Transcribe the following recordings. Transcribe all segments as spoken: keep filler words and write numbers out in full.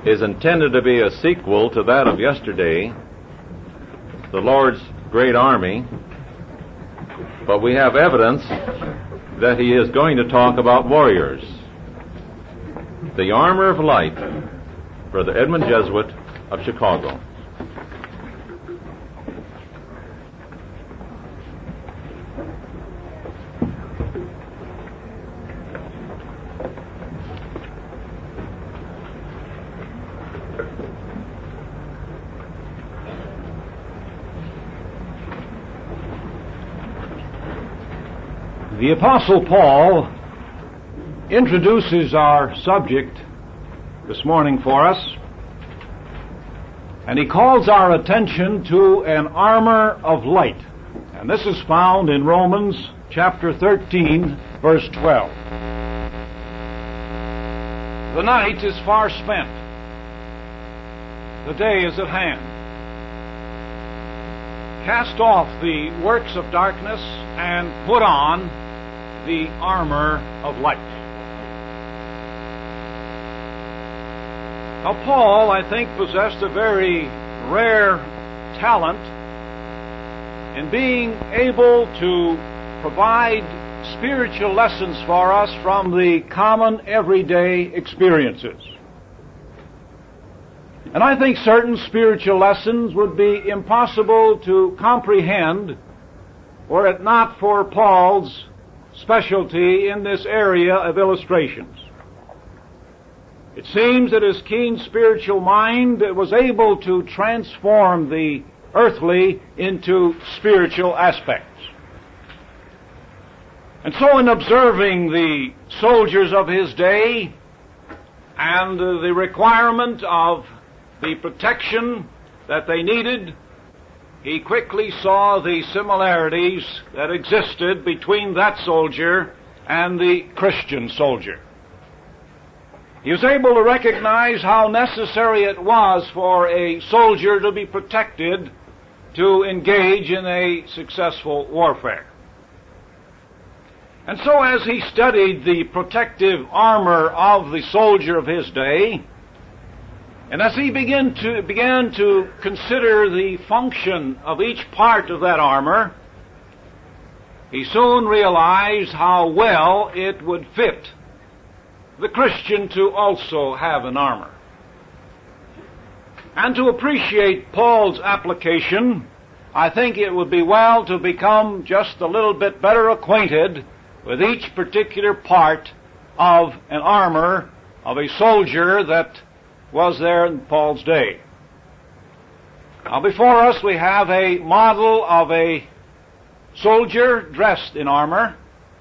is intended to be a sequel to that of yesterday, the Lord's great army, but we have evidence that he is going to talk about warriors. The Armor of Light, Brother Edmund Jesuit of Chicago. The Apostle Paul introduces our subject this morning for us, and he calls our attention to an armor of light. And this is found in Romans chapter thirteen, verse twelve. The night is far spent. The day is at hand. Cast off the works of darkness and put on the armor of light. Now, Paul, I think, possessed a very rare talent in being able to provide spiritual lessons for us from the common everyday experiences. And I think certain spiritual lessons would be impossible to comprehend were it not for Paul's specialty in this area of illustrations. It seems that his keen spiritual mind was able to transform the earthly into spiritual aspects. And so in observing the soldiers of his day and the requirement of the protection that they needed, he quickly saw the similarities that existed between that soldier and the Christian soldier. He was able to recognize how necessary it was for a soldier to be protected to engage in a successful warfare. And so as he studied the protective armor of the soldier of his day, and as he began to, began to consider the function of each part of that armor, he soon realized how well it would fit the Christian to also have an armor. And to appreciate Paul's application, I think it would be well to become just a little bit better acquainted with each particular part of an armor of a soldier that was there in Paul's day. Now before us we have a model of a soldier dressed in armor.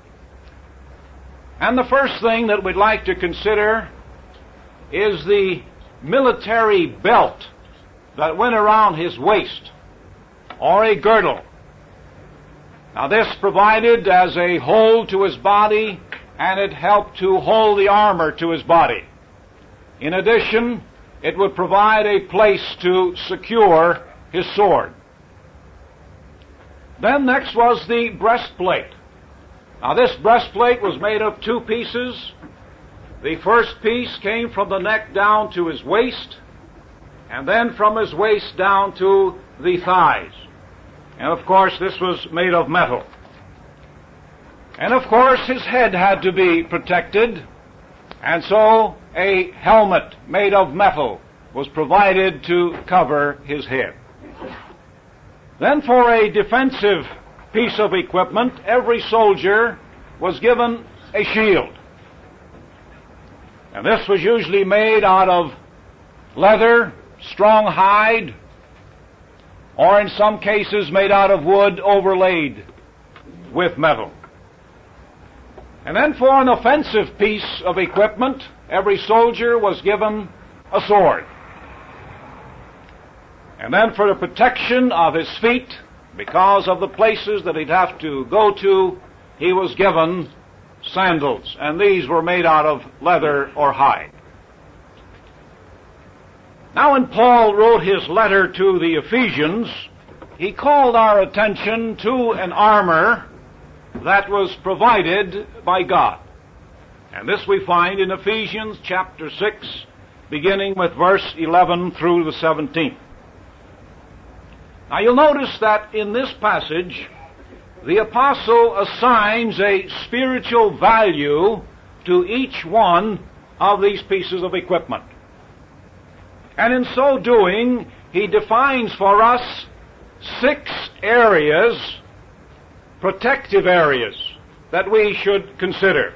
And the first thing that we'd like to consider is the military belt that went around his waist, or a girdle. Now this provided as a hold to his body, and it helped to hold the armor to his body. In addition, it would provide a place to secure his sword. Then next was the breastplate. Now this breastplate was made of two pieces. The first piece came from the neck down to his waist, and then from his waist down to the thighs. And of course this was made of metal. And of course his head had to be protected, and so a helmet made of metal was provided to cover his head. Then for a defensive piece of equipment, every soldier was given a shield. And this was usually made out of leather, strong hide, or in some cases made out of wood overlaid with metal. And then for an offensive piece of equipment, every soldier was given a sword. And then for the protection of his feet, because of the places that he'd have to go to, he was given sandals, and these were made out of leather or hide. Now when Paul wrote his letter to the Ephesians, he called our attention to an armor that was provided by God. And this we find in Ephesians chapter six beginning with verse eleven through the seventeenth. Now you'll notice that in this passage, the apostle assigns a spiritual value to each one of these pieces of equipment. And in so doing, he defines for us six areas, protective areas, that we should consider.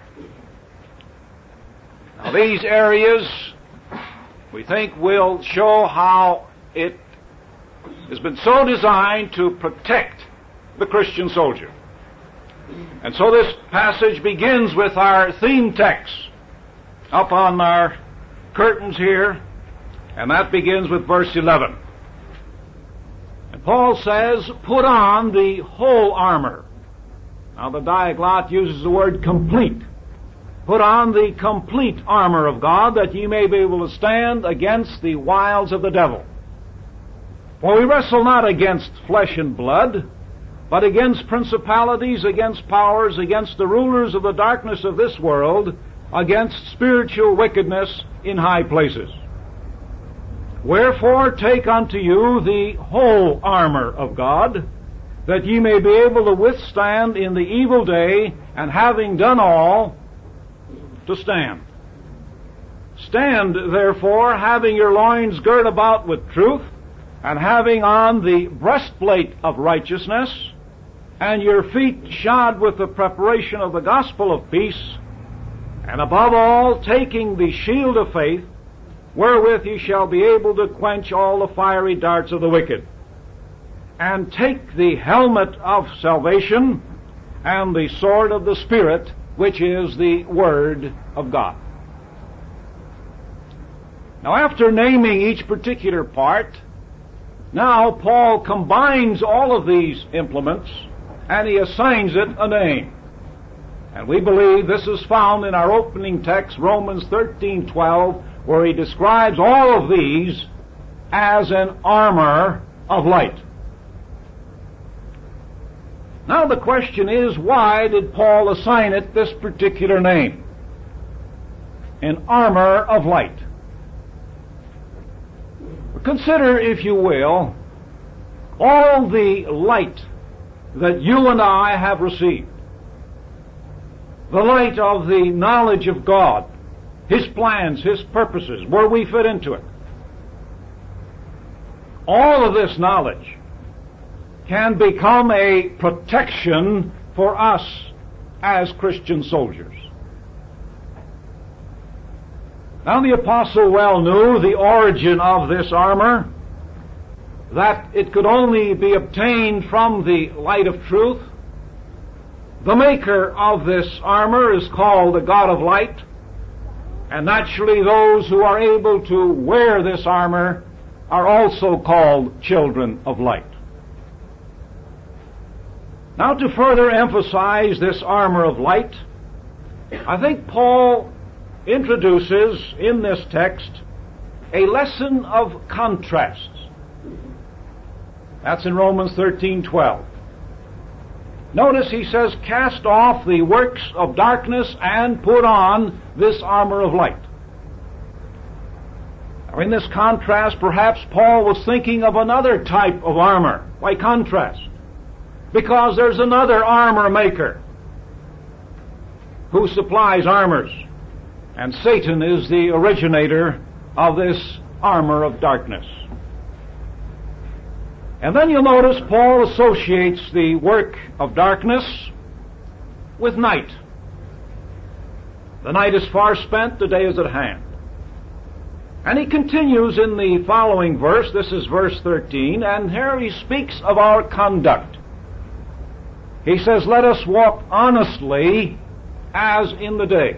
Now these areas, we think, will show how it has been so designed to protect the Christian soldier. And so this passage begins with our theme text up on our curtains here, and that begins with verse eleven. And Paul says, put on the whole armor. Now the Diaglott uses the word complete. Put on the complete armor of God, that ye may be able to stand against the wiles of the devil. For we wrestle not against flesh and blood, but against principalities, against powers, against the rulers of the darkness of this world, against spiritual wickedness in high places. Wherefore take unto you the whole armor of God, that ye may be able to withstand in the evil day, and having done all, to stand. Stand, therefore, having your loins girt about with truth, and having on the breastplate of righteousness, and your feet shod with the preparation of the gospel of peace, and above all, taking the shield of faith, wherewith ye shall be able to quench all the fiery darts of the wicked. And take the helmet of salvation, and the sword of the Spirit, which is the Word of God. Now, after naming each particular part, now Paul combines all of these implements, and he assigns it a name. And we believe this is found in our opening text, Romans thirteen twelve, where he describes all of these as an armor of light. Now the question is, why did Paul assign it this particular name? An armor of light. Consider, if you will, all the light that you and I have received. The light of the knowledge of God, His plans, His purposes, where we fit into it. All of this knowledge can become a protection for us as Christian soldiers. Now the apostle well knew the origin of this armor, that it could only be obtained from the light of truth. The maker of this armor is called the God of light, and naturally those who are able to wear this armor are also called children of light. Now, to further emphasize this armor of light, I think Paul introduces in this text a lesson of contrasts. That's in Romans thirteen twelve. Notice he says, cast off the works of darkness and put on this armor of light. Now, in this contrast, perhaps Paul was thinking of another type of armor. Why contrast? Because there's another armor maker who supplies armors, and Satan is the originator of this armor of darkness. And then you'll notice Paul associates the work of darkness with night. The night is far spent, the day is at hand. And he continues in the following verse, this is verse thirteen, and here he speaks of our conduct. He says, let us walk honestly as in the day.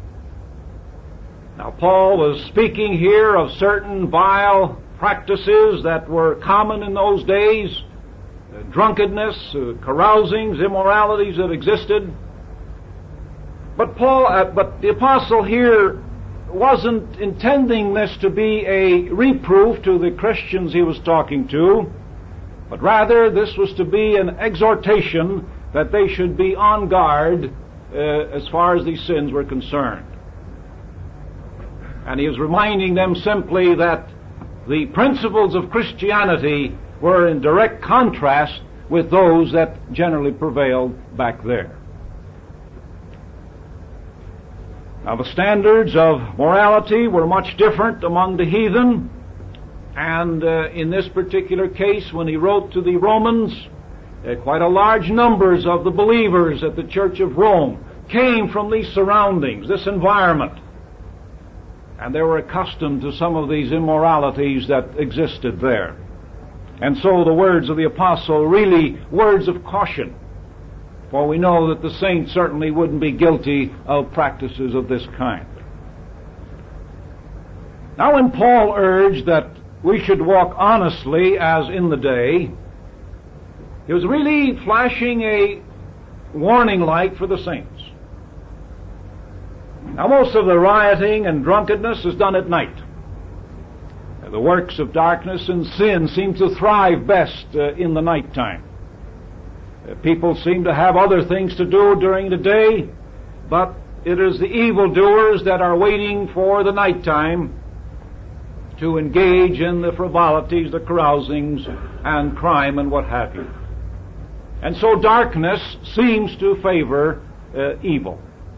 Now, Paul was speaking here of certain vile practices that were common in those days, uh, drunkenness, uh, carousings, immoralities that existed. But Paul, uh, but the apostle here wasn't intending this to be a reproof to the Christians he was talking to, but rather this was to be an exhortation that they should be on guard uh, as far as these sins were concerned. And he was reminding them simply that the principles of Christianity were in direct contrast with those that generally prevailed back there. Now, the standards of morality were much different among the heathen, and uh, in this particular case, when he wrote to the Romans, uh, quite a large numbers of the believers at the Church of Rome came from these surroundings, this environment, and they were accustomed to some of these immoralities that existed there. And so the words of the apostle are really words of caution, for we know that the saints certainly wouldn't be guilty of practices of this kind. Now, when Paul urged that we should walk honestly as in the day, he was really flashing a warning light for the saints. Now, most of the rioting and drunkenness is done at night. The works of darkness and sin seem to thrive best uh, in the nighttime. Uh, people seem to have other things to do during the day, but it is the evildoers that are waiting for the nighttime to engage in the frivolities, the carousings, and crime and what have you. And so darkness seems to favor uh, evil.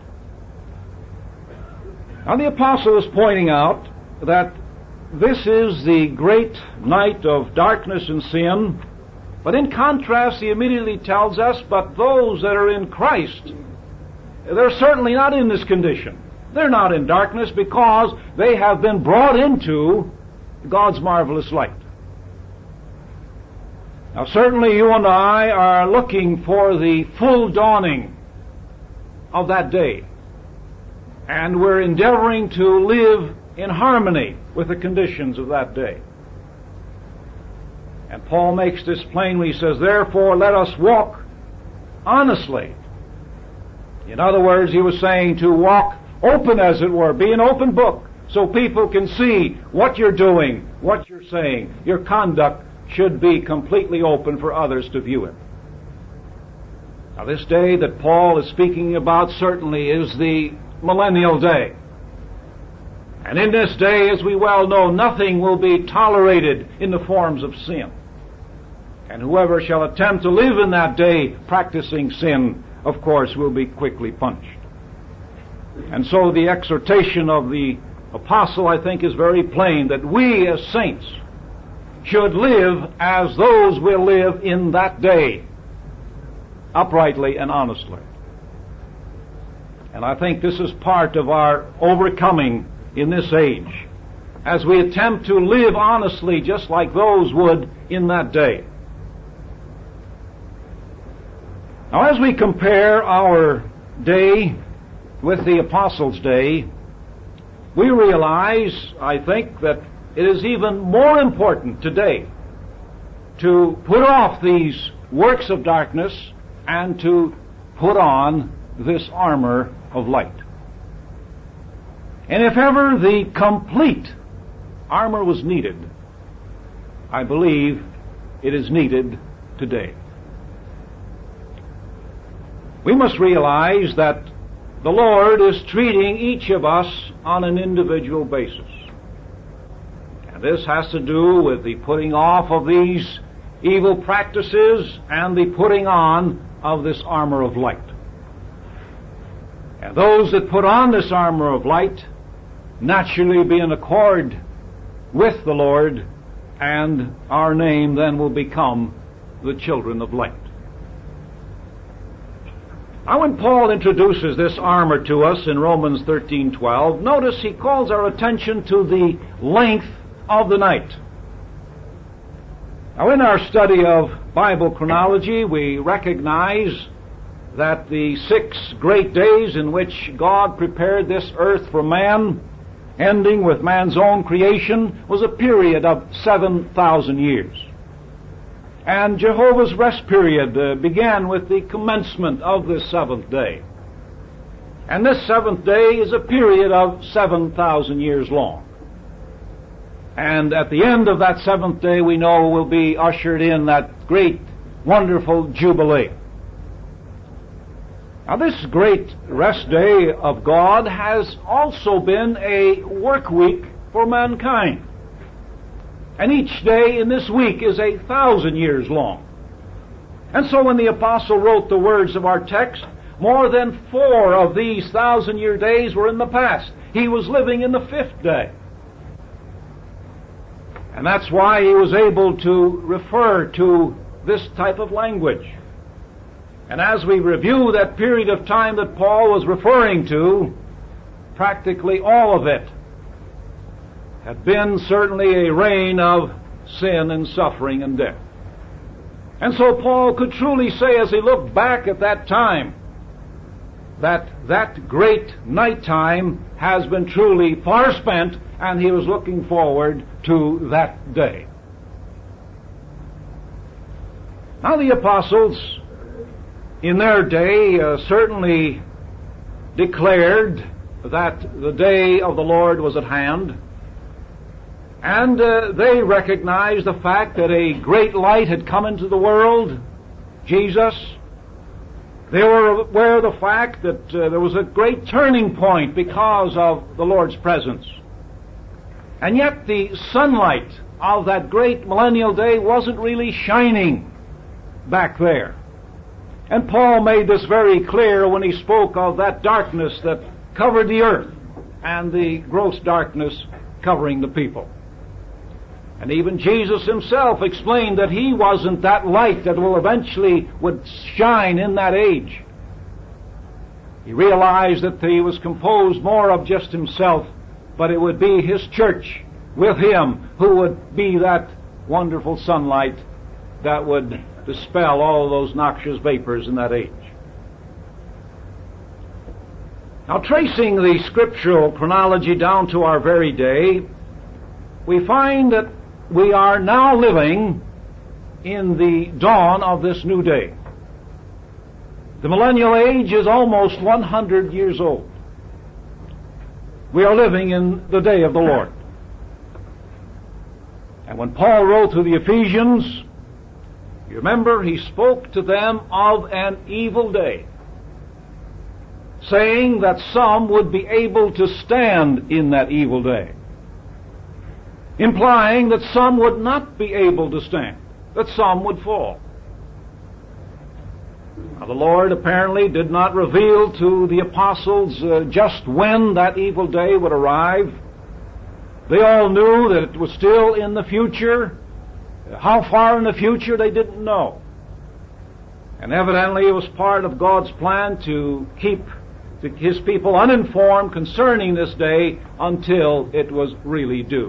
Now, the apostle is pointing out that this is the great night of darkness and sin, but in contrast, he immediately tells us, but those that are in Christ, they're certainly not in this condition. They're not in darkness because they have been brought into God's marvelous light. Now, certainly you and I are looking for the full dawning of that day, and we're endeavoring to live in harmony with the conditions of that day. And Paul makes this plain when he says, therefore let us walk honestly. In other words, he was saying to walk open, as it were, be an open book, so people can see what you're doing, what you're saying. Your conduct should be completely open for others to view it. Now, this day that Paul is speaking about certainly is the millennial day. And in this day, as we well know, nothing will be tolerated in the forms of sin. And whoever shall attempt to live in that day practicing sin, of course, will be quickly punished. And so the exhortation of the apostle, I think, is very plain, that we as saints should live as those will live in that day, uprightly and honestly. And I think this is part of our overcoming in this age, as we attempt to live honestly just like those would in that day. Now, as we compare our day with the apostles' day, we realize, I think, that it is even more important today to put off these works of darkness and to put on this armor of light. And if ever the complete armor was needed, I believe it is needed today. We must realize that the Lord is treating each of us on an individual basis. And this has to do with the putting off of these evil practices and the putting on of this armor of light. And those that put on this armor of light naturally be in accord with the Lord, and our name then will become the children of light. Now, when Paul introduces this armor to us in Romans thirteen twelve, notice he calls our attention to the length of the night. Now, in our study of Bible chronology, we recognize that the six great days in which God prepared this earth for man, ending with man's own creation, was a period of seven thousand years. And Jehovah's rest period uh, began with the commencement of this seventh day. And this seventh day is a period of seven thousand years long. And at the end of that seventh day, we know will be ushered in that great, wonderful Jubilee. Now, this great rest day of God has also been a work week for mankind. And each day in this week is a thousand years long. And so when the apostle wrote the words of our text, more than four of these thousand-year days were in the past. He was living in the fifth day. And that's why he was able to refer to this type of language. And as we review that period of time that Paul was referring to, practically all of it had been certainly a reign of sin and suffering and death. And so Paul could truly say, as he looked back at that time, that that great nighttime has been truly far spent, and he was looking forward to that day. Now, the apostles in their day uh, certainly declared that the day of the Lord was at hand, and uh, they recognized the fact that a great light had come into the world, Jesus. They were aware of the fact that uh, there was a great turning point because of the Lord's presence. And yet the sunlight of that great millennial day wasn't really shining back there. And Paul made this very clear when he spoke of that darkness that covered the earth and the gross darkness covering the people. And even Jesus himself explained that he wasn't that light that will eventually would shine in that age. He realized that he was composed more of just himself, but it would be his church with him who would be that wonderful sunlight that would dispel all those noxious vapors in that age. Now, tracing the scriptural chronology down to our very day, we find that we are now living in the dawn of this new day. The millennial age is almost one hundred years old. We are living in the day of the Lord. And when Paul wrote to the Ephesians, you remember, he spoke to them of an evil day, saying that some would be able to stand in that evil day, implying that some would not be able to stand, that some would fall. Now, the Lord apparently did not reveal to the apostles uh, just when that evil day would arrive. They all knew that it was still in the future. How far in the future, they didn't know. And evidently it was part of God's plan to keep His people uninformed concerning this day until it was really due.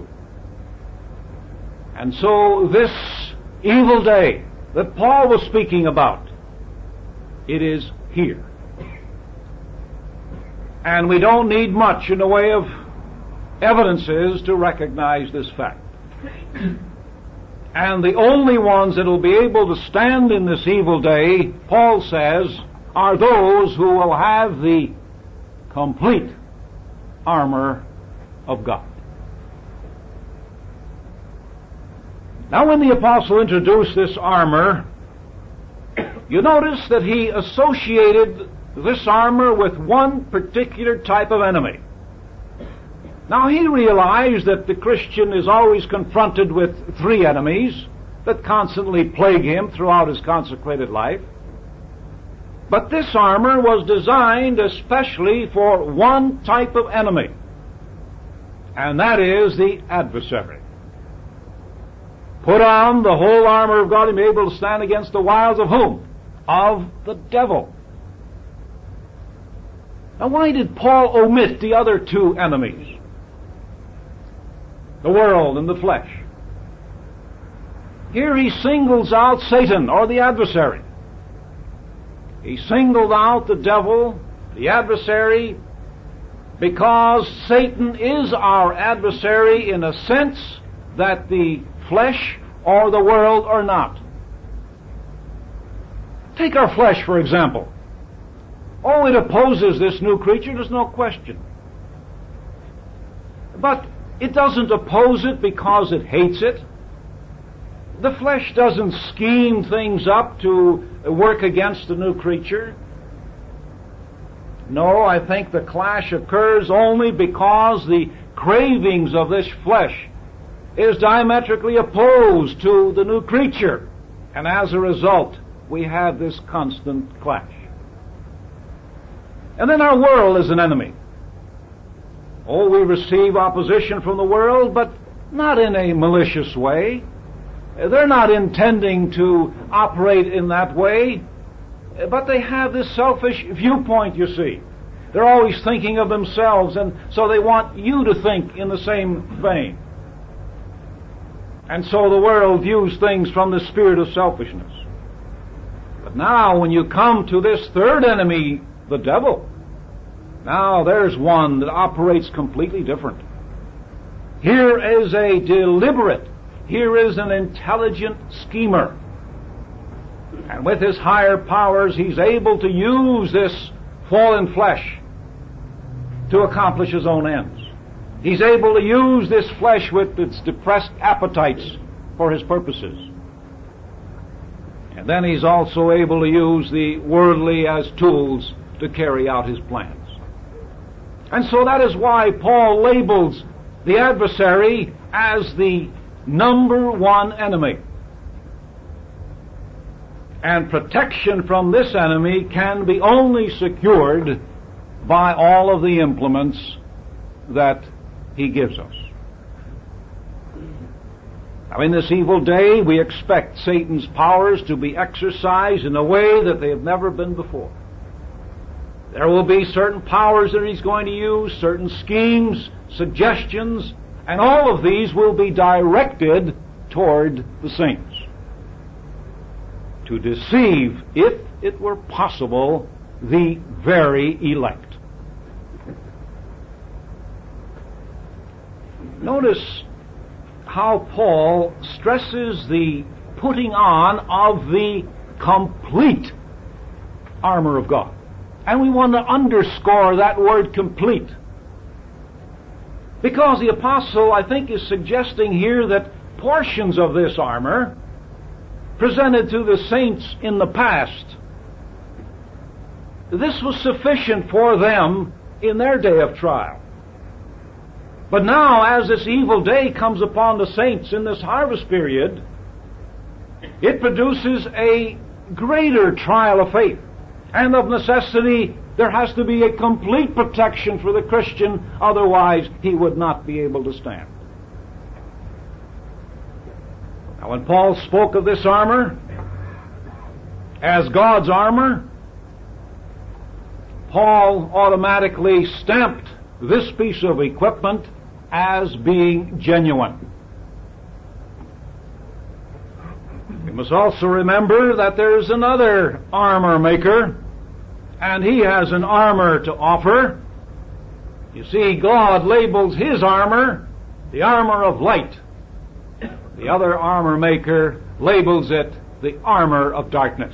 And so this evil day that Paul was speaking about, it is here. And we don't need much in the way of evidences to recognize this fact. And the only ones that will be able to stand in this evil day, Paul says, are those who will have the complete armor of God. Now, when the apostle introduced this armor, you notice that he associated this armor with one particular type of enemy. Now, he realized that the Christian is always confronted with three enemies that constantly plague him throughout his consecrated life. But this armor was designed especially for one type of enemy, and that is the adversary. Put on the whole armor of God and be able to stand against the wiles of whom? Of the devil. Now, why did Paul omit the other two enemies? The world and the flesh. Here he singles out Satan, or the adversary. He singled out the devil, the adversary, because Satan is our adversary in a sense that the flesh or the world are not. Take our flesh, for example. Oh, it opposes this new creature, there's no question. But it doesn't oppose it because it hates it. The flesh doesn't scheme things up to work against the new creature. No, I think the clash occurs only because the cravings of this flesh is diametrically opposed to the new creature. And as a result, we have this constant clash. And then our world is an enemy. Oh, we receive opposition from the world, but not in a malicious way. They're not intending to operate in that way, but they have this selfish viewpoint, you see. They're always thinking of themselves, and so they want you to think in the same vein. And so the world views things from the spirit of selfishness. But now when you come to this third enemy, the devil, now there's one that operates completely different. Here is a deliberate, here is an intelligent schemer. And with his higher powers, he's able to use this fallen flesh to accomplish his own ends. He's able to use this flesh with its depressed appetites for his purposes. And then he's also able to use the worldly as tools to carry out his plans. And so that is why Paul labels the adversary as the number one enemy. And protection from this enemy can be only secured by all of the implements that he gives us. Now, in this evil day, we expect Satan's powers to be exercised in a way that they have never been before. There will be certain powers that he's going to use, certain schemes, suggestions, and all of these will be directed toward the saints, to deceive, if it were possible, the very elect. Notice how Paul stresses the putting on of the complete armor of God. And we want to underscore that word complete. Because the apostle, I think, is suggesting here that portions of this armor presented to the saints in the past, this was sufficient for them in their day of trial. But now, as this evil day comes upon the saints in this harvest period, it produces a greater trial of faith. And of necessity, there has to be a complete protection for the Christian, otherwise he would not be able to stand. Now, when Paul spoke of this armor as God's armor, Paul automatically stamped this piece of equipment as being genuine. We must also remember that there is another armor maker, and he has an armor to offer. You see, God labels his armor the armor of light. The other armor maker labels it the armor of darkness.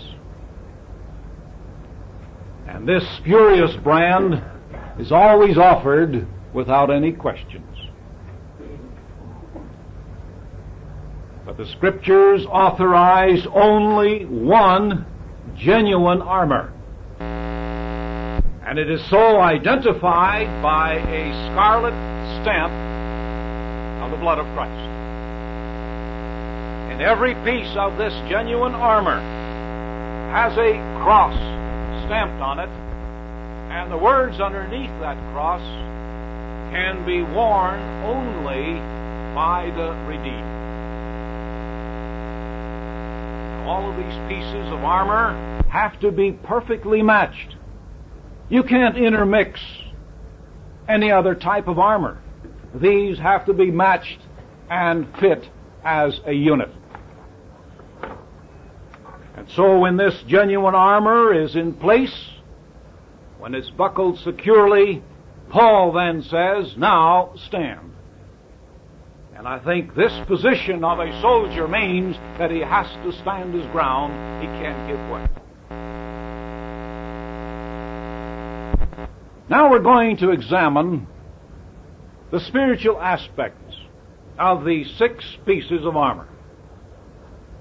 And this spurious brand is always offered without any questions. But the Scriptures authorize only one genuine armor. And it is so identified by a scarlet stamp of the blood of Christ. And every piece of this genuine armor has a cross stamped on it, and the words underneath that cross can be worn only by the redeemed. All of these pieces of armor have to be perfectly matched. You can't intermix any other type of armor. These have to be matched and fit as a unit. And so when this genuine armor is in place, when it's buckled securely, Paul then says, "Now stand." And I think this position of a soldier means that he has to stand his ground. He can't give way. Now we're going to examine the spiritual aspects of these six pieces of armor.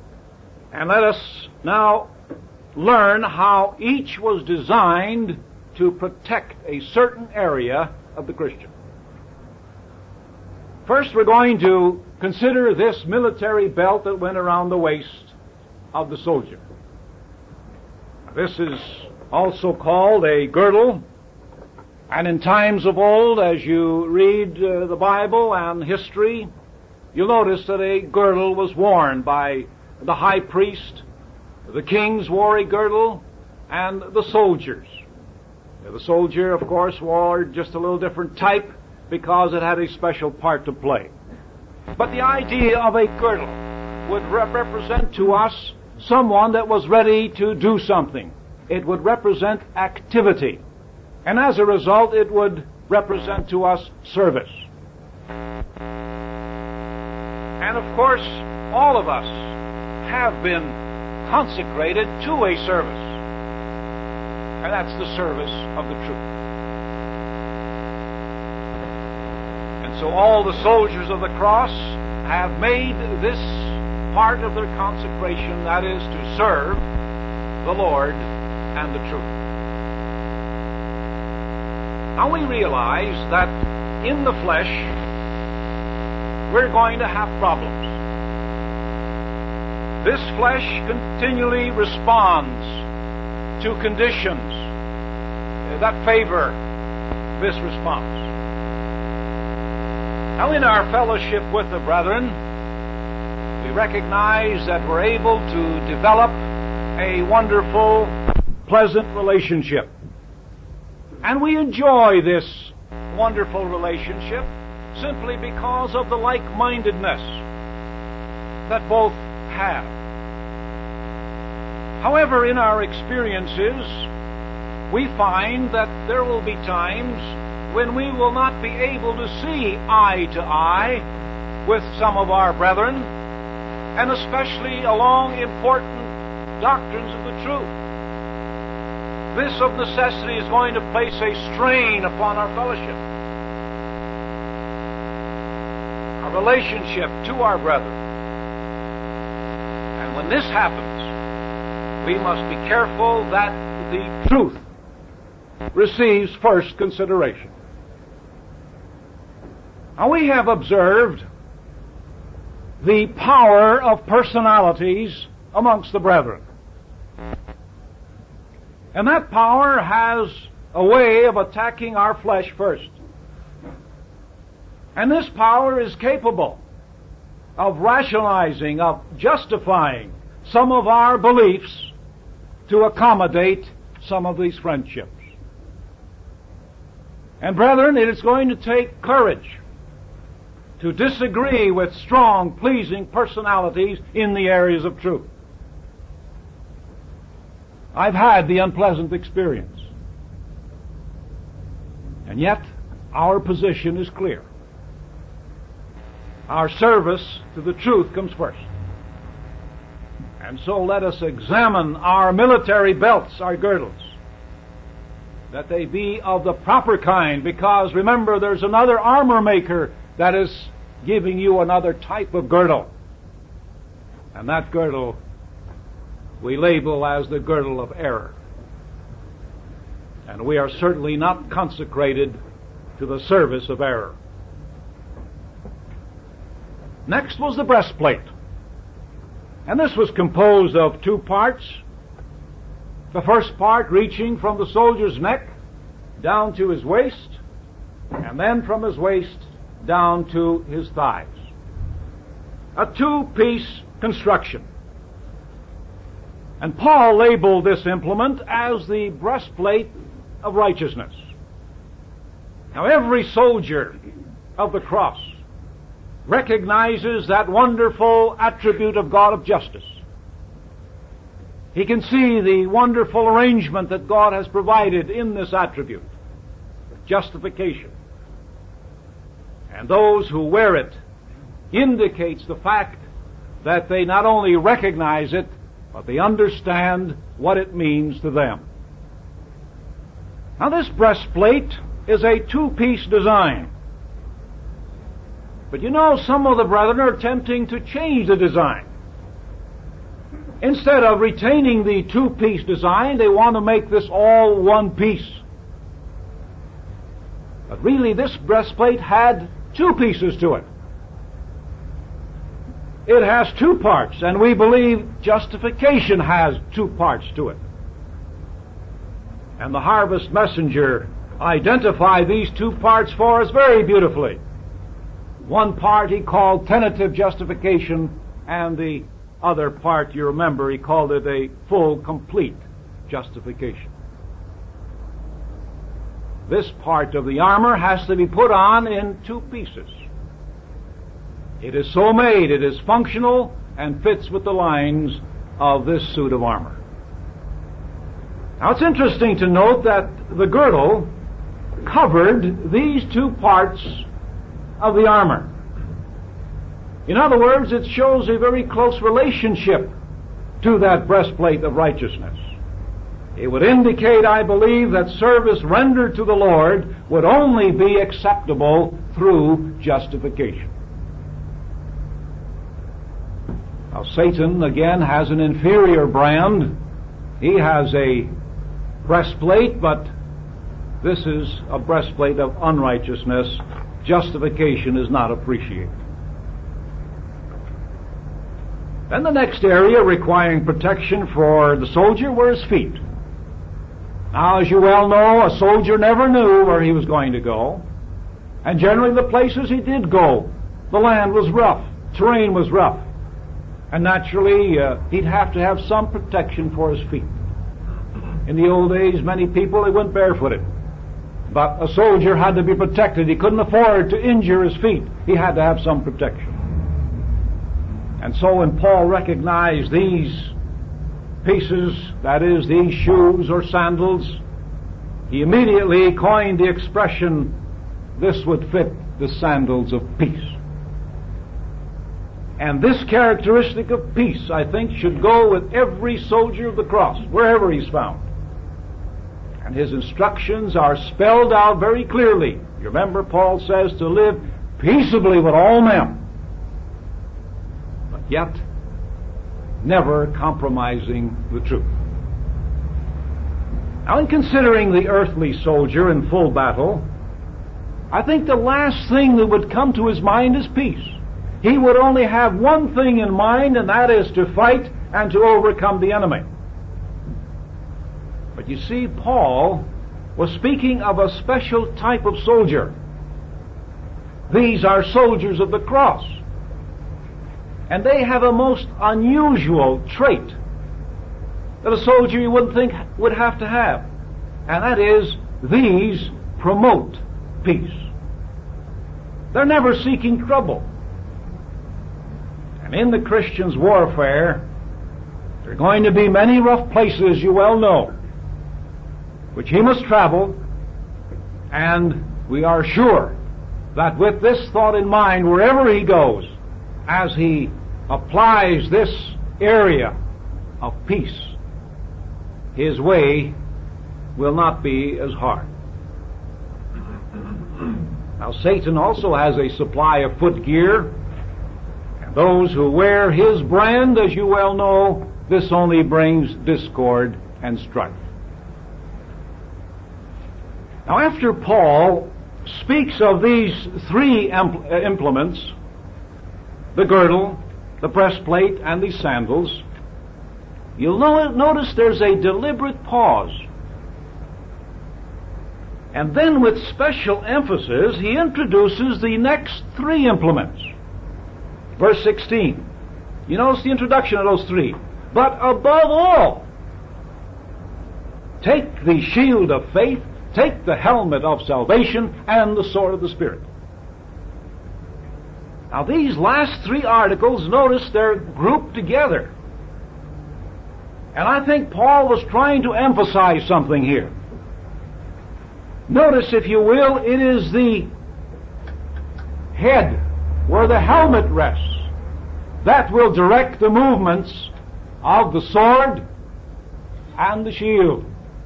And let us now learn how each was designed to protect a certain area of the Christian. First, we're going to consider this military belt that went around the waist of the soldier. This is also called a girdle, and in times of old, as you read uh, the Bible and history, you'll notice that a girdle was worn by the high priest, the kings wore a girdle, and the soldiers. The soldier, of course, wore just a little different type because it had a special part to play. But the idea of a girdle would rep- represent to us someone that was ready to do something. It would represent activity. And as a result, it would represent to us service. And of course, all of us have been consecrated to a service. And that's the service of the truth. And so all the soldiers of the cross have made this part of their consecration, that is, to serve the Lord and the truth. Now we realize that in the flesh, we're going to have problems. This flesh continually responds to conditions that favor this response. Now, in our fellowship with the brethren, we recognize that we're able to develop a wonderful, pleasant relationship. And we enjoy this wonderful relationship simply because of the like-mindedness that both have. However, in our experiences, we find that there will be times when we will not be able to see eye to eye with some of our brethren, and especially along important doctrines of the truth. This of necessity is going to place a strain upon our fellowship, our relationship to our brethren. And when this happens, we must be careful that the truth receives first consideration. Now, we have observed the power of personalities amongst the brethren. And that power has a way of attacking our flesh first. And this power is capable of rationalizing, of justifying some of our beliefs to accommodate some of these friendships. And brethren, it is going to take courage to disagree with strong, pleasing personalities in the areas of truth. I've had the unpleasant experience. And yet, our position is clear. Our service to the truth comes first. And so let us examine our military belts, our girdles, that they be of the proper kind, because remember, there's another armor maker that is giving you another type of girdle. And that girdle we label as the girdle of error. And we are certainly not consecrated to the service of error. Next was the breastplate. And this was composed of two parts. The first part reaching from the soldier's neck down to his waist, and then from his waist down to his thighs. A two-piece construction. And Paul labeled this implement as the breastplate of righteousness. Now, every soldier of the cross recognizes that wonderful attribute of God of justice. He can see the wonderful arrangement that God has provided in this attribute, justification. And those who wear it indicates the fact that they not only recognize it, but they understand what it means to them. Now, this breastplate is a two-piece design. But you know, some of the brethren are attempting to change the design. Instead of retaining the two-piece design, they want to make this all one piece. But really, this breastplate had two pieces to it. It has two parts, and we believe justification has two parts to it. And the harvest messenger identified these two parts for us very beautifully. One part he called tentative justification, and the other part, you remember, he called it a full, complete justification. This part of the armor has to be put on in two pieces. It is so made, it is functional and fits with the lines of this suit of armor. Now it's interesting to note that the girdle covered these two parts of the armor. In other words, it shows a very close relationship to that breastplate of righteousness. It would indicate, I believe, that service rendered to the Lord would only be acceptable through justification. Now, Satan, again, has an inferior brand. He has a breastplate, but this is a breastplate of unrighteousness. Justification is not appreciated. Then the next area requiring protection for the soldier were his feet. Now, as you well know, a soldier never knew where he was going to go. And generally the places he did go, the land was rough, terrain was rough. And naturally, uh, he'd have to have some protection for his feet. In the old days, many people, they went barefooted. But a soldier had to be protected. He couldn't afford to injure his feet. He had to have some protection. And so when Paul recognized these pieces, that is, these shoes or sandals, he immediately coined the expression, this would fit the sandals of peace. And this characteristic of peace, I think, should go with every soldier of the cross, wherever he's found. And his instructions are spelled out very clearly. You remember, Paul says to live peaceably with all men, but yet never compromising the truth. Now, in considering the earthly soldier in full battle, I think the last thing that would come to his mind is peace. He would only have one thing in mind, and that is to fight and to overcome the enemy. But you see, Paul was speaking of a special type of soldier. These are soldiers of the cross. And they have a most unusual trait that a soldier you wouldn't think would have to have. And that is, these promote peace. They're never seeking trouble. And in the Christian's warfare, there are going to be many rough places, you well know, which he must travel, and we are sure that with this thought in mind, wherever he goes, as he applies this area of peace, his way will not be as hard. Now, Satan also has a supply of footgear, and those who wear his brand, as you well know, this only brings discord and strife. Now, after Paul speaks of these three impl- implements, the girdle, the breastplate, and the sandals, you'll no- notice there's a deliberate pause. And then with special emphasis, he introduces the next three implements. Verse sixteen. You notice the introduction of those three. But above all, take the shield of faith, take the helmet of salvation, and the sword of the Spirit. Now these last three articles, notice they're grouped together. And I think Paul was trying to emphasize something here. Notice, if you will, it is the head where the helmet rests that will direct the movements of the sword and the shield.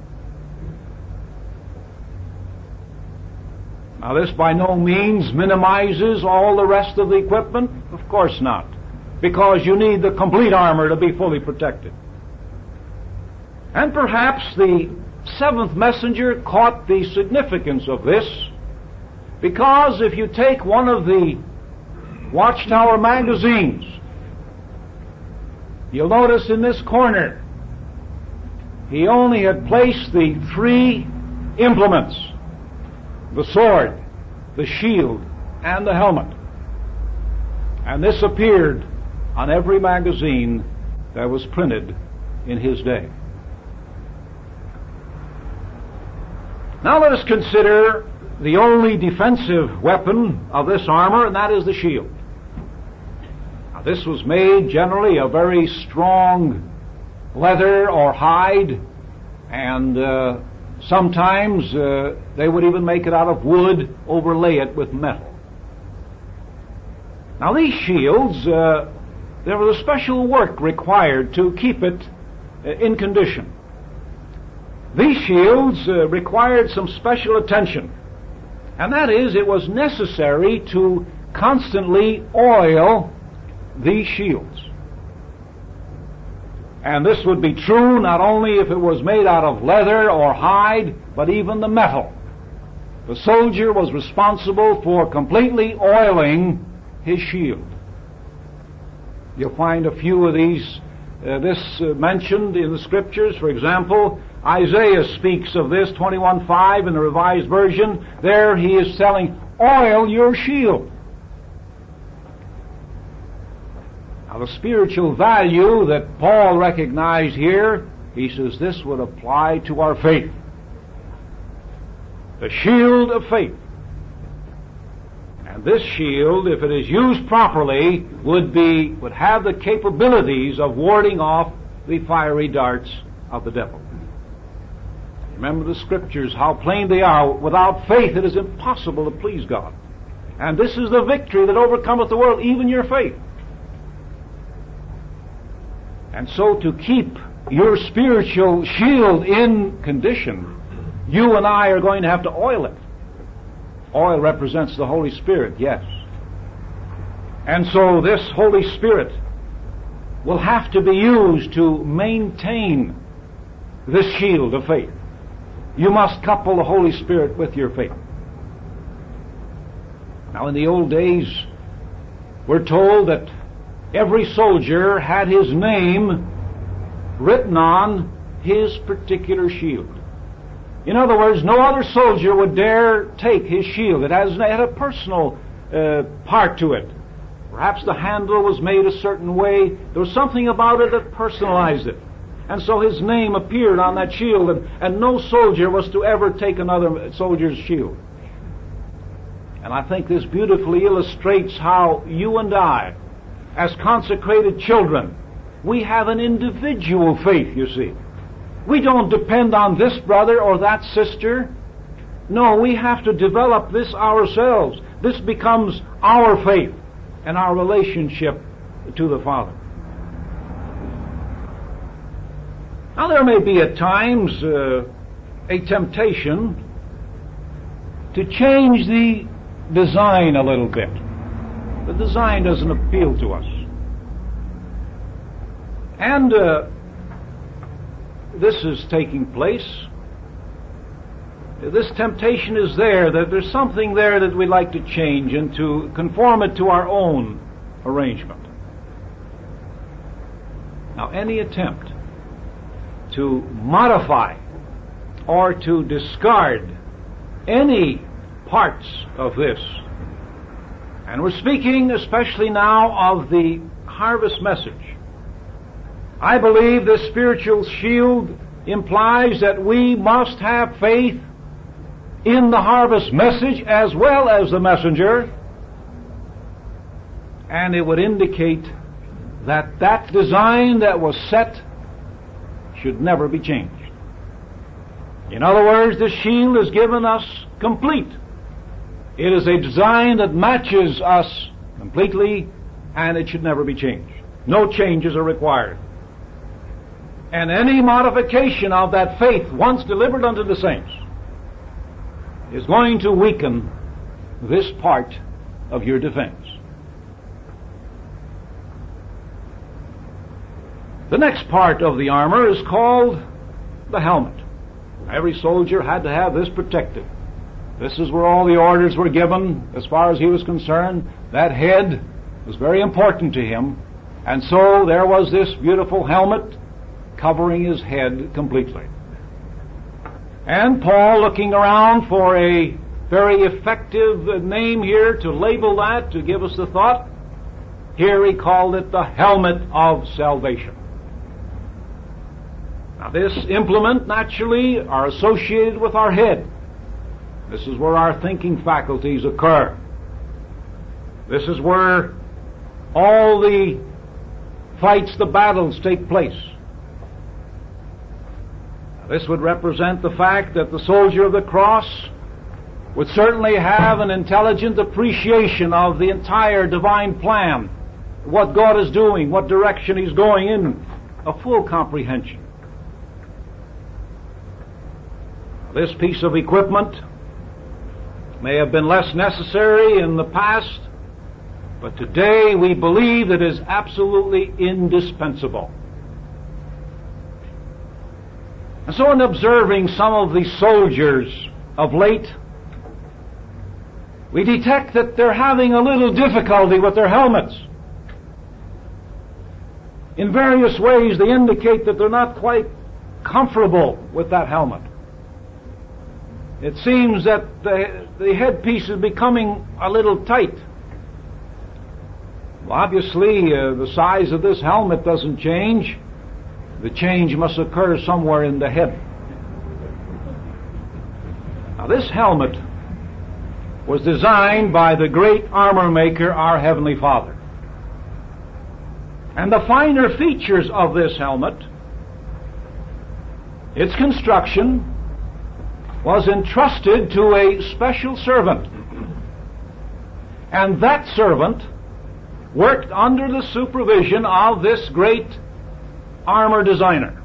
Now, this by no means minimizes all the rest of the equipment. Of course not, because you need the complete armor to be fully protected. And perhaps the seventh messenger caught the significance of this Because if you take one of the Watchtower magazines, you'll notice in this corner, he only had placed the three implements: the sword, the shield, and the helmet. And this appeared on every magazine that was printed in his day. Now let us consider the only defensive weapon of this armor, and that is the shield. Now, this was made generally of very strong leather or hide, and uh, sometimes uh, they would even make it out of wood, overlay it with metal. Now these shields, uh, there was a special work required to keep it uh, in condition. These shields uh, required some special attention, and that is, it was necessary to constantly oil these shields. And this would be true not only if it was made out of leather or hide, but even the metal. The soldier was responsible for completely oiling his shield. You'll find a few of these, uh, this uh, mentioned in the Scriptures. For example, Isaiah speaks of this, twenty-one five in the Revised Version. There he is telling, oil your shield. Now the spiritual value that Paul recognized here, he says this would apply to our faith. The shield of faith. And this shield, if it is used properly, would be would have the capabilities of warding off the fiery darts of the devil. Remember the Scriptures, how plain they are. Without faith it is impossible to please God. And this is the victory that overcometh the world, even your faith. And so to keep your spiritual shield in condition, you and I are going to have to oil it. Oil represents the Holy Spirit, yes. And so this Holy Spirit will have to be used to maintain this shield of faith. You must couple the Holy Spirit with your faith. Now in the old days, we're told that every soldier had his name written on his particular shield. In other words, no other soldier would dare take his shield. It has, it had a personal uh, part to it. Perhaps the handle was made a certain way. There was something about it that personalized it. And so his name appeared on that shield, and, and no soldier was to ever take another soldier's shield. And I think this beautifully illustrates how you and I, as consecrated children, we have an individual faith, you see. We don't depend on this brother or that sister. No, we have to develop this ourselves. This becomes our faith and our relationship to the Father. Now there may be at times uh, a temptation to change the design a little bit. The design doesn't appeal to us. And uh, this is taking place. This temptation is there, that there's something there that we'd like to change and to conform it to our own arrangement. Now, any attempt to modify or to discard any parts of this, and we're speaking especially now of the harvest message. I believe this spiritual shield implies that we must have faith in the harvest message as well as the messenger, and it would indicate that that design that was set should never be changed. In other words, the shield is given us complete. It is a design that matches us completely, and it should never be changed. No changes are required. And any modification of that faith, once delivered unto the saints, is going to weaken this part of your defense. The next part of the armor is called the helmet. Every soldier had to have this protected. This is where all the orders were given as far as he was concerned. That head was very important to him. And so there was this beautiful helmet covering his head completely. And Paul, looking around for a very effective name here to label that, to give us the thought, here he called it the helmet of salvation. Now this implement naturally are associated with our head. This is where our thinking faculties occur. This is where all the fights, the battles take place. This would represent the fact that the soldier of the cross would certainly have an intelligent appreciation of the entire divine plan, what God is doing, what direction He's going in, a full comprehension. This piece of equipment may have been less necessary in the past, but today we believe it is absolutely indispensable. And so in observing some of the soldiers of late, we detect that they're having a little difficulty with their helmets. In various ways they indicate that they're not quite comfortable with that helmet. It seems that the, the headpiece is becoming a little tight. Well, obviously, uh, the size of this helmet doesn't change. The change must occur somewhere in the head. Now, this helmet was designed by the great armor maker, our Heavenly Father. And the finer features of this helmet, its construction, was entrusted to a special servant. And that servant worked under the supervision of this great armor designer.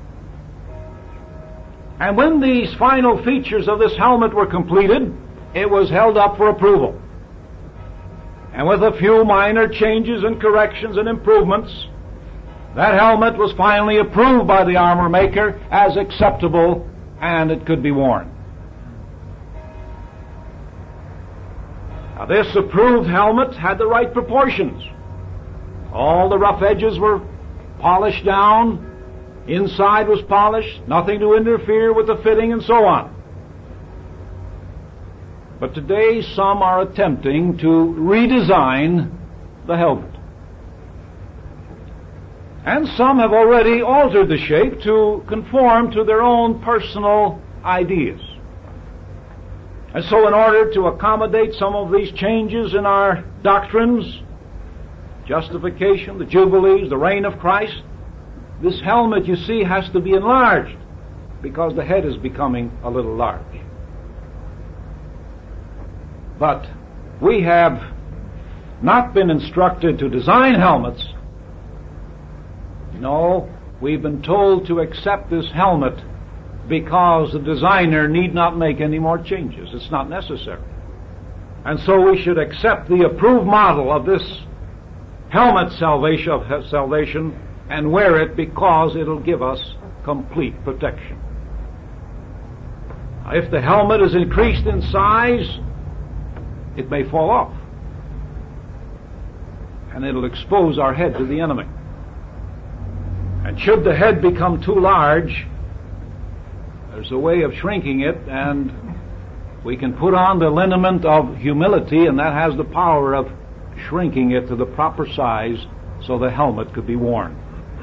And when these final features of this helmet were completed, it was held up for approval. And with a few minor changes and corrections and improvements, that helmet was finally approved by the armor maker as acceptable, and it could be worn. Now, this approved helmet had the right proportions. All the rough edges were polished down. Inside was polished. Nothing to interfere with the fitting and so on. But today some are attempting to redesign the helmet. And some have already altered the shape to conform to their own personal ideas. And so in order to accommodate some of these changes in our doctrines, justification, the Jubilees, the reign of Christ, this helmet, you see, has to be enlarged because the head is becoming a little large. But we have not been instructed to design helmets. No, we've been told to accept this helmet because the designer need not make any more changes. It's not necessary. And so we should accept the approved model of this helmet salvation, of salvation and wear it because it'll give us complete protection. Now, if the helmet is increased in size, it may fall off. And it'll expose our head to the enemy. And should the head become too large, there's a way of shrinking it, and we can put on the liniment of humility, and that has the power of shrinking it to the proper size so the helmet could be worn.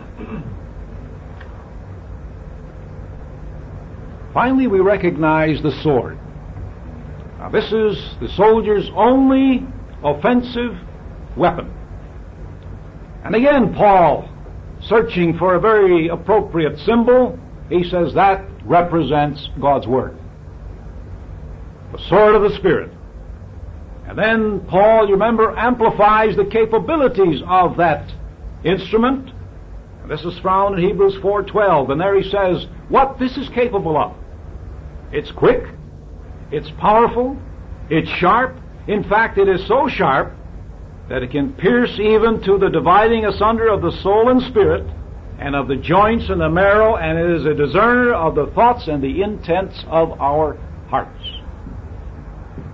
Finally, we recognize the sword. Now, this is the soldier's only offensive weapon. And again, Paul, searching for a very appropriate symbol, he says that represents God's Word. The sword of the Spirit. And then Paul, you remember, amplifies the capabilities of that instrument. And this is found in Hebrews four twelve. And there he says what this is capable of. It's quick. It's powerful. It's sharp. In fact, it is so sharp that it can pierce even to the dividing asunder of the soul and spirit, and of the joints and the marrow, and it is a discerner of the thoughts and the intents of our hearts.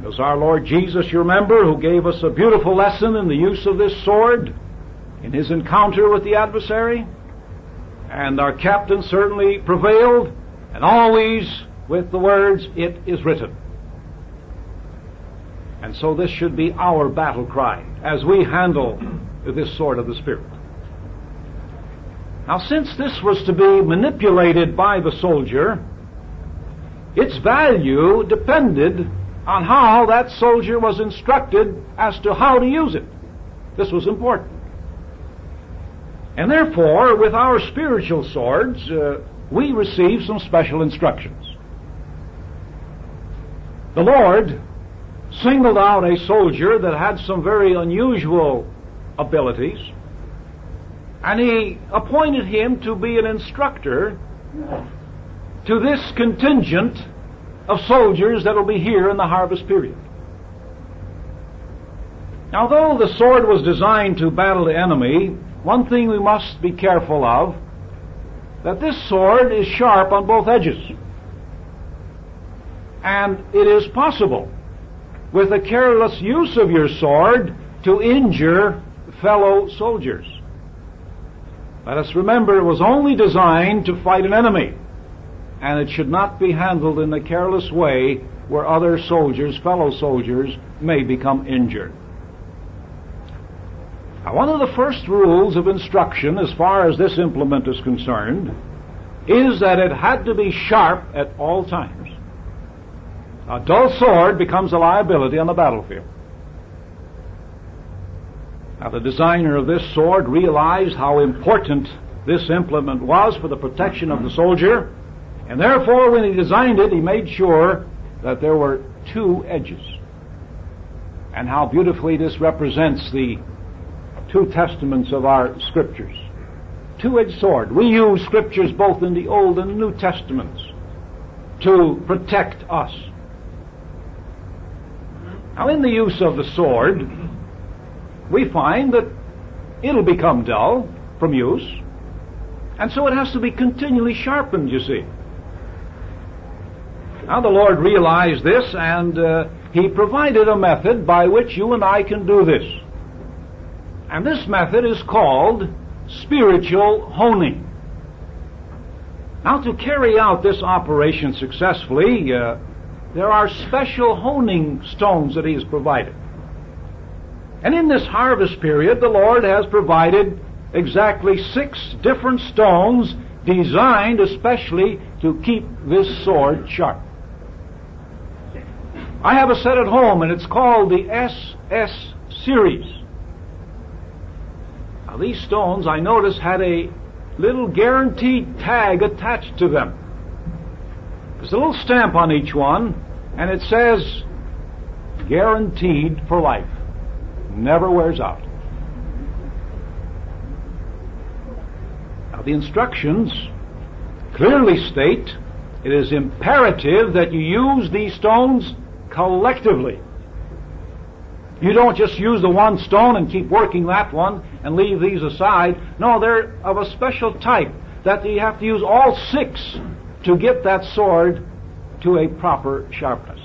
was our Lord Jesus, you remember, who gave us a beautiful lesson in the use of this sword in his encounter with the adversary. And our captain certainly prevailed, and always with the words, "It is written." And so this should be our battle cry as we handle this sword of the Spirit. Now, since this was to be manipulated by the soldier, its value depended on how that soldier was instructed as to how to use it. This was important. And therefore, with our spiritual swords, uh, we receive some special instructions. The Lord singled out a soldier that had some very unusual abilities, and he appointed him to be an instructor to this contingent of soldiers that will be here in the harvest period. Now, though the sword was designed to battle the enemy, one thing we must be careful of, that this sword is sharp on both edges. And it is possible, with a careless use of your sword, to injure fellow soldiers. Let us remember it was only designed to fight an enemy, and it should not be handled in a careless way where other soldiers, fellow soldiers, may become injured. Now, one of the first rules of instruction as far as this implement is concerned is that it had to be sharp at all times. A dull sword becomes a liability on the battlefield. Now, the designer of this sword realized how important this implement was for the protection of the soldier, and therefore when he designed it, he made sure that there were two edges. And how beautifully this represents the two testaments of our scriptures. Two-edged sword. We use scriptures both in the Old and New Testaments to protect us. Now, in the use of the sword, we find that it'll become dull from use, and so it has to be continually sharpened, you see. Now, the Lord realized this, and uh, He provided a method by which you and I can do this. And this method is called spiritual honing. Now, to carry out this operation successfully, uh, there are special honing stones that He has provided. And in this harvest period, the Lord has provided exactly six different stones designed especially to keep this sword sharp. I have a set at home, and it's called the S S series. Now, these stones, I noticed, had a little guaranteed tag attached to them. There's a little stamp on each one, and it says, guaranteed for life. Never wears out. Now, the instructions clearly state it is imperative that you use these stones collectively. You don't just use the one stone and keep working that one and leave these aside. No, they're of a special type that you have to use all six to get that sword to a proper sharpness.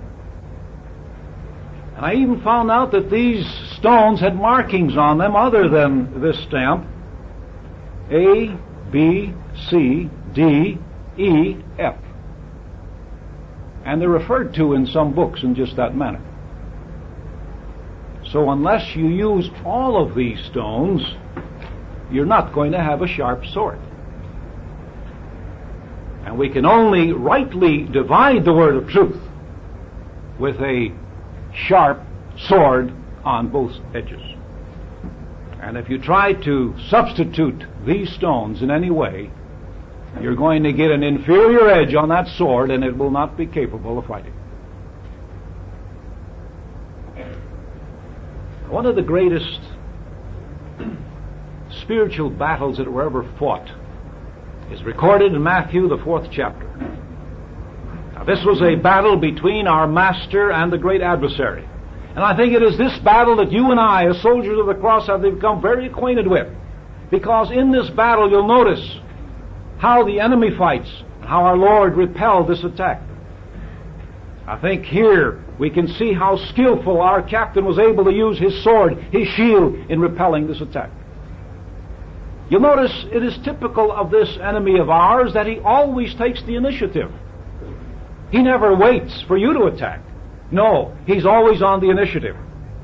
And I even found out that these stones had markings on them other than this stamp. A, B, C, D, E, F. And they're referred to in some books in just that manner. So unless you use all of these stones, you're not going to have a sharp sword. And we can only rightly divide the word of truth with a sharp sword on both edges. And if you try to substitute these stones in any way, you're going to get an inferior edge on that sword, and it will not be capable of fighting. One of the greatest spiritual battles that were ever fought is recorded in Matthew, the fourth chapter. Now, this was a battle between our master and the great adversary. And I think it is this battle that you and I, as soldiers of the cross, have become very acquainted with. Because in this battle, you'll notice how the enemy fights, and how our Lord repelled this attack. I think here we can see how skillful our captain was able to use his sword, his shield, in repelling this attack. You'll notice it is typical of this enemy of ours that he always takes the initiative. He never waits for you to attack. No, he's always on the initiative.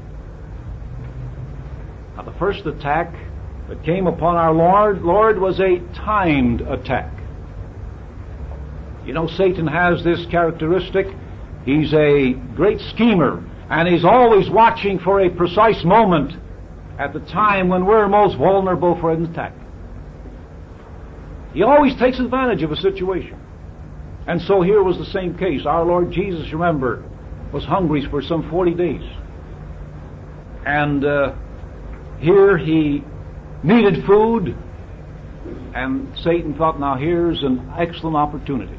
Now, the first attack that came upon our Lord, Lord was a timed attack. You know, Satan has this characteristic. He's a great schemer, and he's always watching for a precise moment at the time when we're most vulnerable for an attack. He always takes advantage of a situation. And so here was the same case. Our Lord Jesus, remember, was hungry for some forty days. And uh, here he needed food, and Satan thought, now here's an excellent opportunity.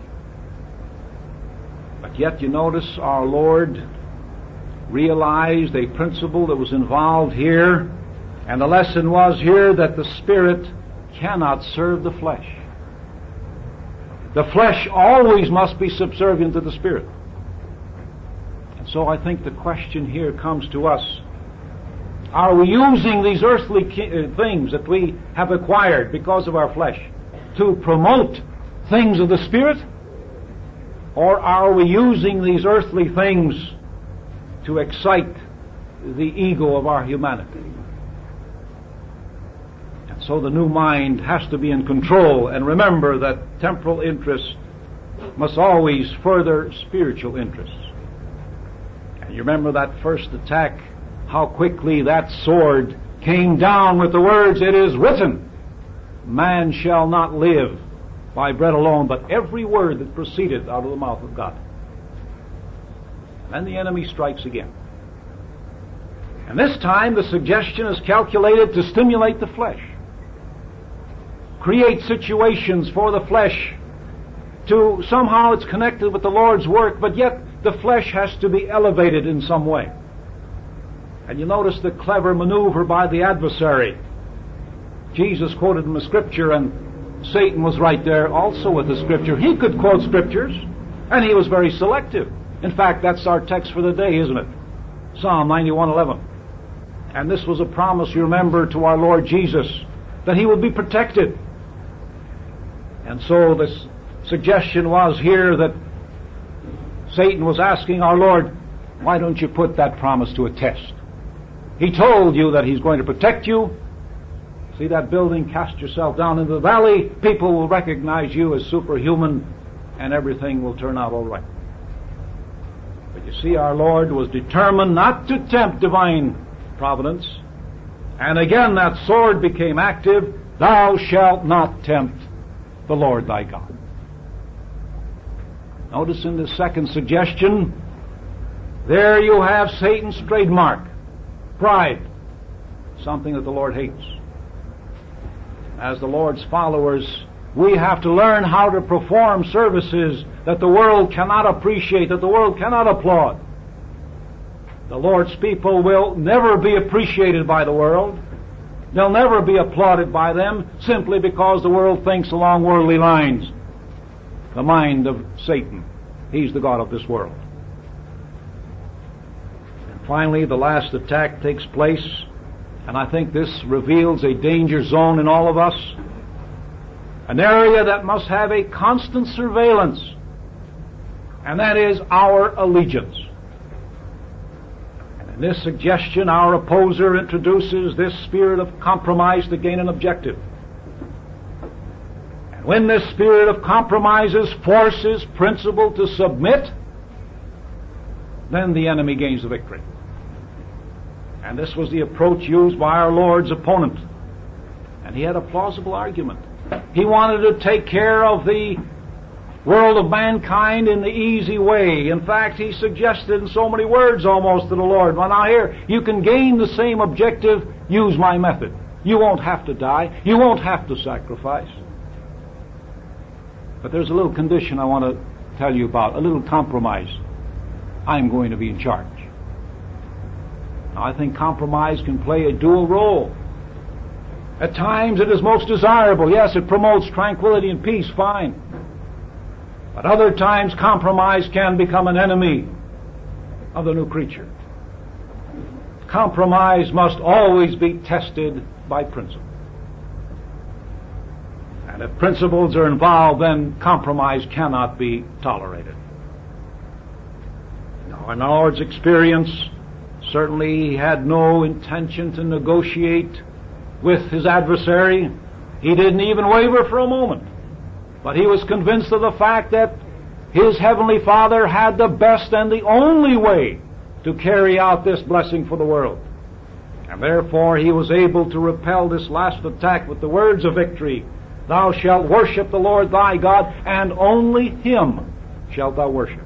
But yet you notice our Lord realized a principle that was involved here, and the lesson was here that the Spirit cannot serve the flesh. The flesh always must be subservient to the Spirit. And so I think the question here comes to us, are we using these earthly things that we have acquired because of our flesh to promote things of the Spirit? Or are we using these earthly things to excite the ego of our humanity? And so the new mind has to be in control, and remember that temporal interests must always further spiritual interests. And you remember that first attack, how quickly that sword came down with the words, "It is written, man shall not live by bread alone, but every word that proceeded out of the mouth of God." Then the enemy strikes again. And this time the suggestion is calculated to stimulate the flesh, create situations for the flesh to, somehow it's connected with the Lord's work, but yet the flesh has to be elevated in some way. And you notice the clever maneuver by the adversary. Jesus quoted from the Scripture, and Satan was right there also with the Scripture. He could quote Scriptures, and he was very selective. In fact, that's our text for the day, isn't it? Psalm ninety-one eleven. And this was a promise, you remember, to our Lord Jesus, that he would be protected. And so this suggestion was here that Satan was asking our Lord, why don't you put that promise to a test? He told you that he's going to protect you. See that building, cast yourself down into the valley, people will recognize you as superhuman, and everything will turn out all right. But you see, our Lord was determined not to tempt divine providence. And again that sword became active. Thou shalt not tempt the Lord thy God. Notice in the second suggestion, there you have Satan's trademark, pride, something that the Lord hates. As the Lord's followers, we have to learn how to perform services that the world cannot appreciate, that the world cannot applaud. The Lord's people will never be appreciated by the world. They'll never be applauded by them simply because the world thinks along worldly lines. The mind of Satan. He's the god of this world. And finally, the last attack takes place, and I think this reveals a danger zone in all of us, an area that must have a constant surveillance, and that is our allegiance. And in this suggestion, our opposer introduces this spirit of compromise to gain an objective. And when this spirit of compromise forces principle to submit, then the enemy gains the victory. And this was the approach used by our Lord's opponent. And he had a plausible argument. He wanted to take care of the world of mankind in the easy way. In fact, he suggested in so many words almost to the Lord, well, now here, you can gain the same objective, use my method. You won't have to die. You won't have to sacrifice. But there's a little condition I want to tell you about, a little compromise. I'm going to be in charge. Now, I think compromise can play a dual role. At times it is most desirable. Yes, it promotes tranquility and peace, fine. But other times compromise can become an enemy. of the new creature. Compromise must always be tested by principle. And if principles are involved, then compromise cannot be tolerated. Now, in our Lord's experience, certainly he had no intention to negotiate with his adversary. He didn't even waver for a moment. But he was convinced of the fact that his heavenly Father had the best and the only way to carry out this blessing for the world. And therefore he was able to repel this last attack with the words of victory. Thou shalt worship the Lord thy God, and only him shalt thou worship.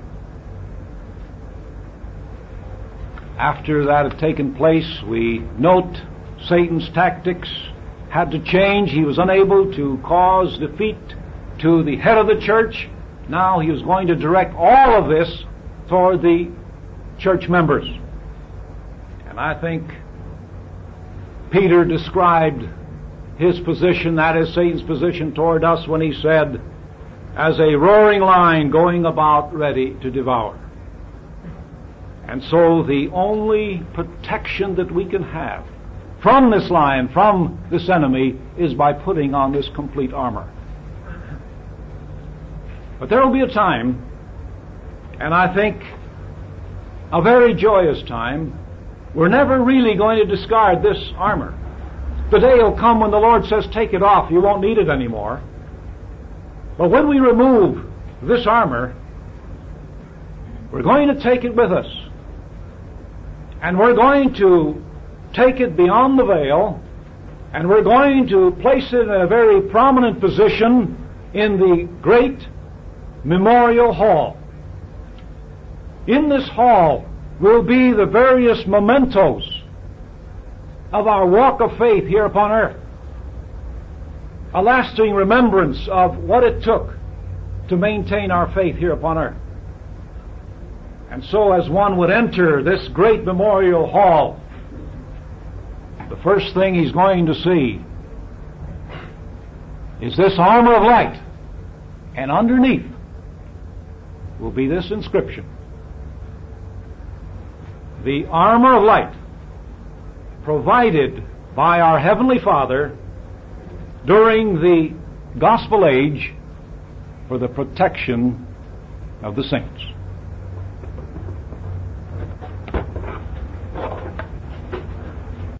After that had taken place, we note Satan's tactics had to change. He was unable to cause defeat to the head of the church. Now he was going to direct all of this toward the church members. And I think Peter described his position, that is Satan's position toward us, when he said, as a roaring lion going about ready to devour. And so the only protection that we can have from this lion, from this enemy, is by putting on this complete armor. But there will be a time, and I think a very joyous time, we're never really going to discard this armor. The day will come when the Lord says, take it off, you won't need it anymore. But when we remove this armor, we're going to take it with us. And we're going to take it beyond the veil, and we're going to place it in a very prominent position in the great memorial hall. In this hall will be the various mementos of our walk of faith here upon earth. A lasting remembrance of what it took to maintain our faith here upon earth. And so as one would enter this great memorial hall, the first thing he's going to see is this armor of light. And underneath will be this inscription: the armor of light provided by our Heavenly Father during the gospel age for the protection of the saints.